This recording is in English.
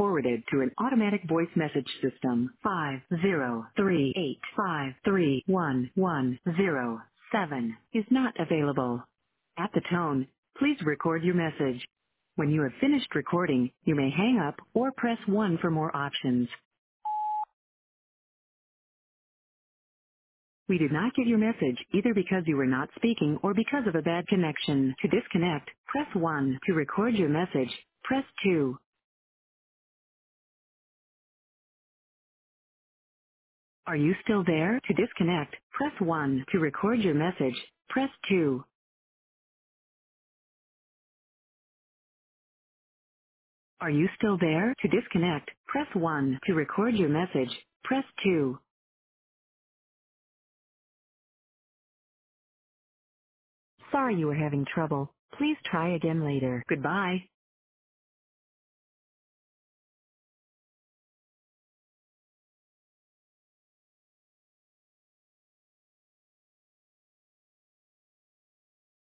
forwarded to an automatic voice message system. 5038531107 is not available. At the tone, please record your message. When you have finished recording, you may hang up or press 1 for more options. We did not get your message either because you were not speaking or because of a bad connection. To disconnect, press 1. To record your message, press 2. Are you still there? To disconnect, press 1. To record your message, press 2. Are you still there? To disconnect, press 1. To record your message, press 2. Sorry you were having trouble. Please try again later. Goodbye.